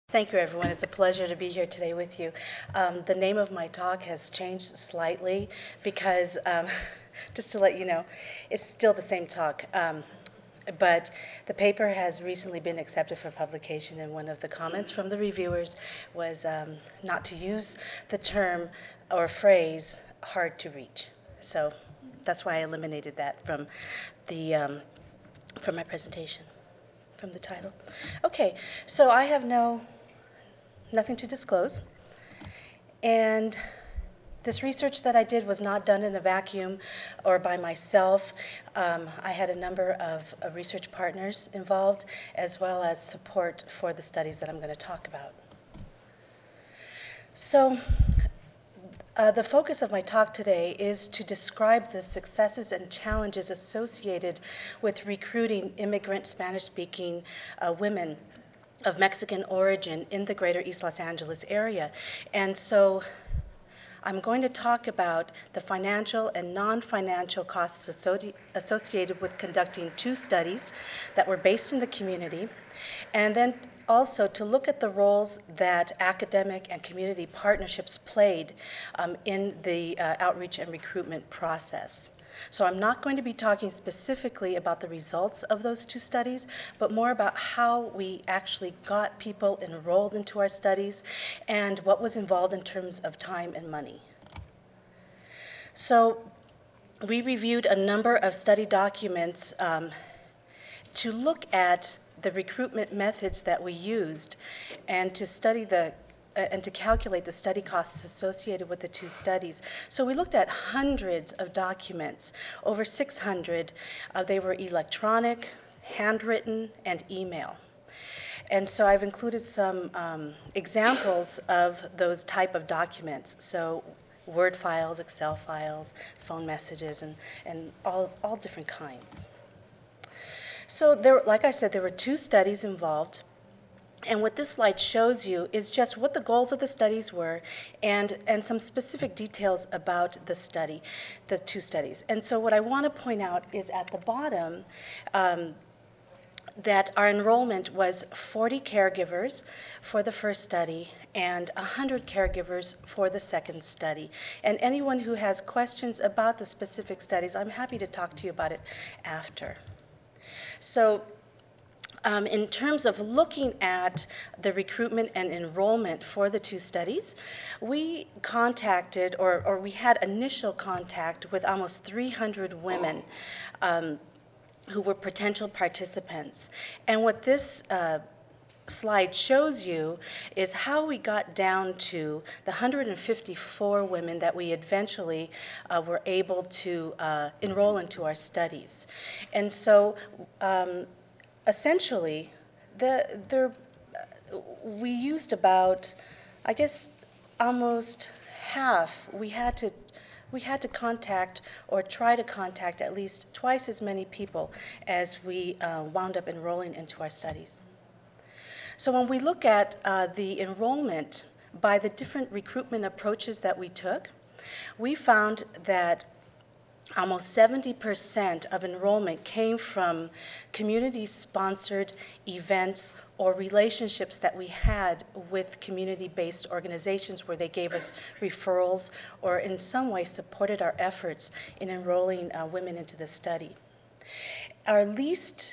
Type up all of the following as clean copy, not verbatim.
Thank you, everyone. It's a pleasure to be here today with you. The name of my talk has changed slightly because, just to let you know, it's still the same talk. But the paper has recently been accepted for publication, and one of the comments from the reviewers was not to use the term or phrase hard to reach. So that's why I eliminated that from from my presentation, from the title. Okay, so I have nothing to disclose. And this research that I did was not done in a vacuum or by myself. I had a number of research partners involved, as well as support for the studies that I'm going to talk about. So the focus of my talk today is to describe the successes and challenges associated with recruiting immigrant Spanish-speaking women of Mexican origin in the greater East Los Angeles area. And so I'm going to talk about the financial and non-financial costs associated with conducting two studies that were based in the community, and then also to look at the roles that academic and community partnerships played in the outreach and recruitment process. So I'm not going to be talking specifically about the results of those two studies, but more about how we actually got people enrolled into our studies and what was involved in terms of time and money. So we reviewed a number of study documents to look at the recruitment methods that we used and to study and to calculate the study costs associated with the two studies. So we looked at hundreds of documents, over 600. They were electronic, handwritten, and email. And so I've included some examples of those type of documents. So Word files, Excel files, phone messages, and all different kinds. So like I said, there were two studies involved. And what this slide shows you is just what the goals of the studies were and some specific details about the study, the two studies. And so what I want to point out is at the bottom that our enrollment was 40 caregivers for the first study and 100 caregivers for the second study. And anyone who has questions about the specific studies, I'm happy to talk to you about it after. So in terms of looking at the recruitment and enrollment for the two studies, we contacted, or we had initial contact with almost 300 women who were potential participants. And what this slide shows you is how we got down to the 154 women that we eventually were able to enroll into our studies. And so essentially, we used about, I guess, almost half. We had to contact or try to contact at least twice as many people as we wound up enrolling into our studies. So when we look at the enrollment by the different recruitment approaches that we took, we found that almost 70% of enrollment came from community-sponsored events or relationships that we had with community-based organizations where they gave us referrals or in some way supported our efforts in enrolling women into the study. Our least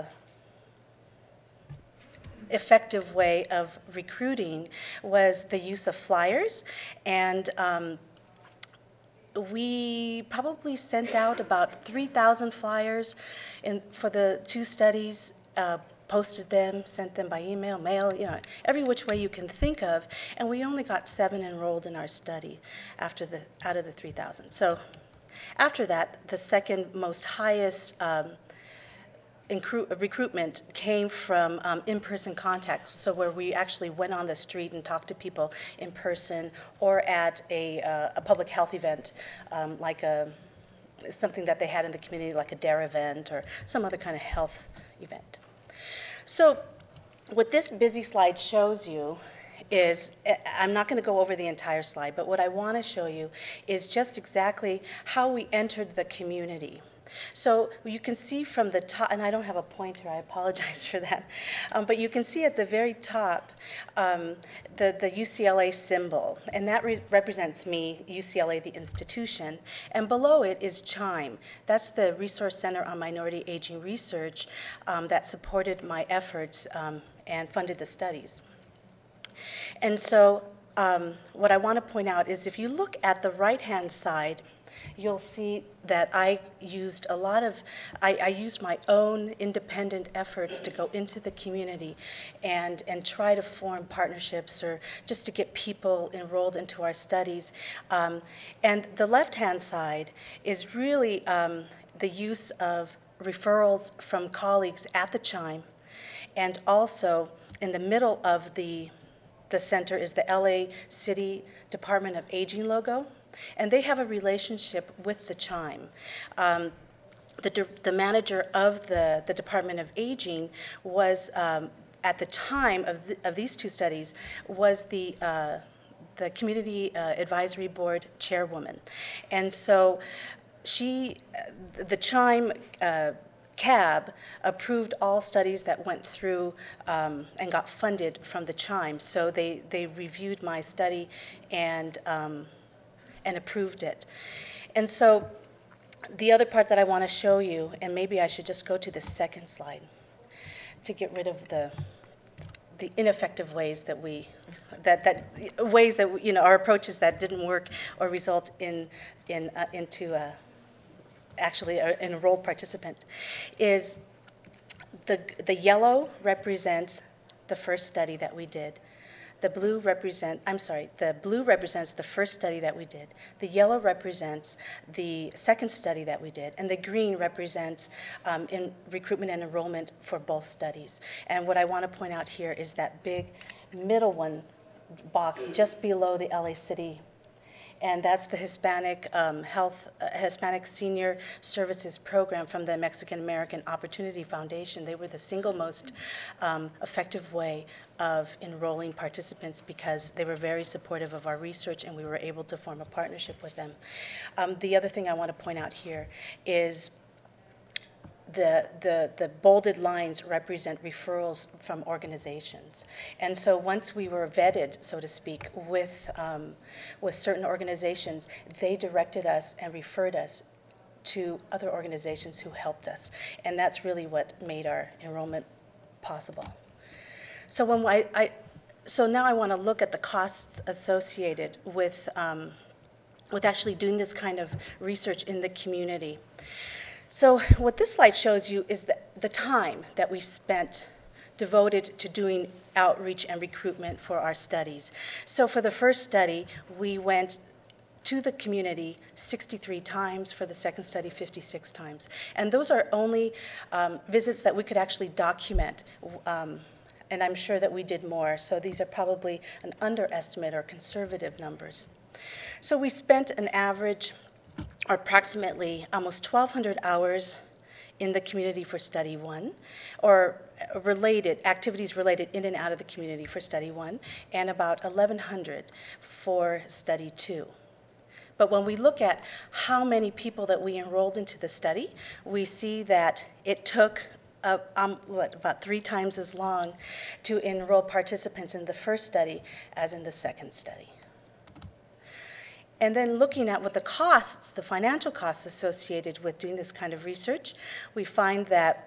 effective way of recruiting was the use of flyers, and we probably sent out about 3,000 flyers for the two studies, posted them, sent them by email, mail, every which way you can think of, and we only got 7 enrolled in our study out of the 3,000. So after that, the second most highest recruitment came from in-person contact, so where we actually went on the street and talked to people in person or at a public health event, like something that they had in the community, like a DARE event or some other kind of health event. So what this busy slide shows you is, I'm not going to go over the entire slide, but what I want to show you is just exactly how we entered the community. So you can see from the top, and I don't have a pointer, I apologize for that, but you can see at the very top the UCLA symbol, and that represents me, UCLA, the institution, and below it is CHIME. That's the Resource Center on Minority Aging Research that supported my efforts and funded the studies. And so what I want to point out is if you look at the right-hand side, you'll see that I used I used my own independent efforts to go into the community and try to form partnerships or just to get people enrolled into our studies. And the left-hand side is really the use of referrals from colleagues at the CHIME, and also in the middle of the center is the LA City Department of Aging logo, and they have a relationship with the CHIME. The manager of the Department of Aging was, at the time of these two studies, was the Community Advisory Board chairwoman. And so the CHIME CAB approved all studies that went through and got funded from the CHIME. So they reviewed my study and approved it. And so the other part that I want to show you, and maybe I should just go to the second slide to get rid of the ineffective ways that our approaches that didn't work or result into actually an enrolled participant, is the yellow represents the first study that we did. The blue represents the first study that we did. The yellow represents the second study that we did, and the green represents in recruitment and enrollment for both studies. And what I want to point out here is that big middle one box just below the LA City, and that's the Hispanic Hispanic Senior Services Program from the Mexican American Opportunity Foundation. They were the single most effective way of enrolling participants because they were very supportive of our research and we were able to form a partnership with them. The other thing I want to point out here is the bolded lines represent referrals from organizations. And so once we were vetted, so to speak, with certain organizations, they directed us and referred us to other organizations who helped us. And that's really what made our enrollment possible. So so now I want to look at the costs associated with actually doing this kind of research in the community. So what this slide shows you is the time that we spent devoted to doing outreach and recruitment for our studies. So for the first study, we went to the community 63 times, for the second study 56 times. And those are only visits that we could actually document, and I'm sure that we did more. So these are probably an underestimate or conservative numbers. So we spent an average or approximately almost 1,200 hours in the community for study one, or activities related in and out of the community for study one, and about 1,100 for study two. But when we look at how many people that we enrolled into the study, we see that it took about 3 times as long to enroll participants in the first study as in the second study. And then looking at what the financial costs associated with doing this kind of research, we find that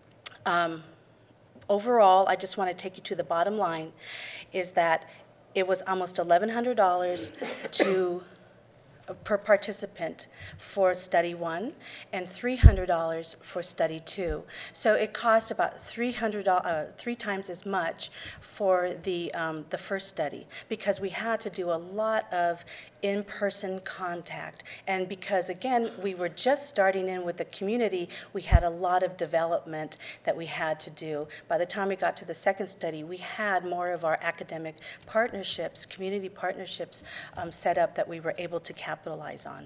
overall, I just want to take you to the bottom line, is that it was almost $1,100 per participant for study one and $300 for study two. So it cost about three times as much for the first study, because we had to do a lot of in-person contact. And because, again, we were just starting in with the community, we had a lot of development that we had to do. By the time we got to the second study, we had more of our academic partnerships, community partnerships set up that we were able to capitalize on.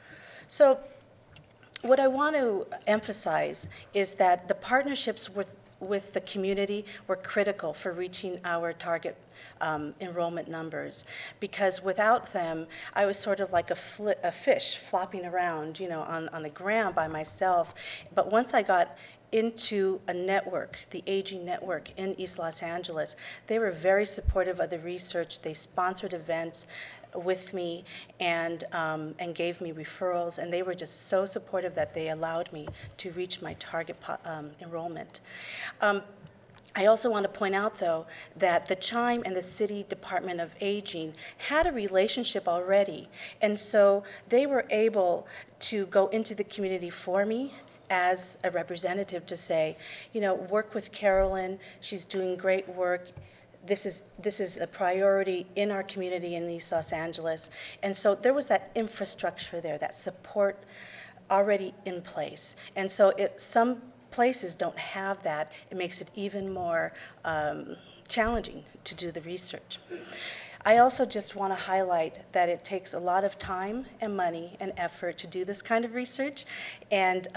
So what I want to emphasize is that the partnerships with the community were critical for reaching our target enrollment numbers, because without them, I was sort of like a fish flopping around, on the ground by myself. But once I got into a network, the Aging Network in East Los Angeles, they were very supportive of the research. They sponsored events with me and gave me referrals, and they were just so supportive that they allowed me to reach my target enrollment. I also want to point out, though, that the Chime and the City Department of Aging had a relationship already, and so they were able to go into the community for me as a representative to say, work with Carolyn, she's doing great work. This is a priority in our community in East Los Angeles. And so there was that infrastructure there, that support already in place. And so some places don't have that. It makes it even more challenging to do the research. I also just want to highlight that it takes a lot of time and money and effort to do this kind of research. And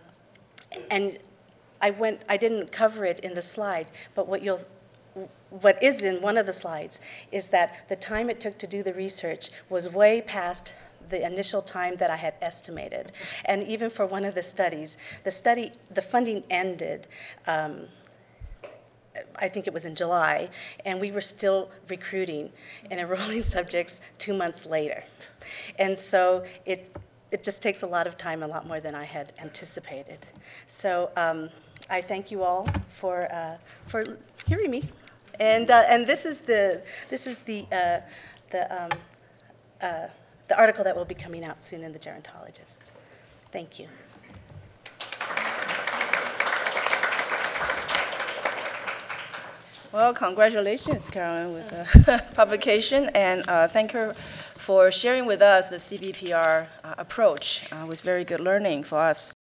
I didn't cover it in the slide, but what is in one of the slides is that the time it took to do the research was way past the initial time that I had estimated. And even for one of the studies, the funding ended, I think it was in July, and we were still recruiting and enrolling subjects 2 months later. And so it just takes a lot of time, a lot more than I had anticipated. So I thank you all for hearing me. And this is the article that will be coming out soon in the Gerontologist. Thank you. Well, congratulations, Carolyn, with the publication, and thank her for sharing with us the CBPR approach. It was very good learning for us.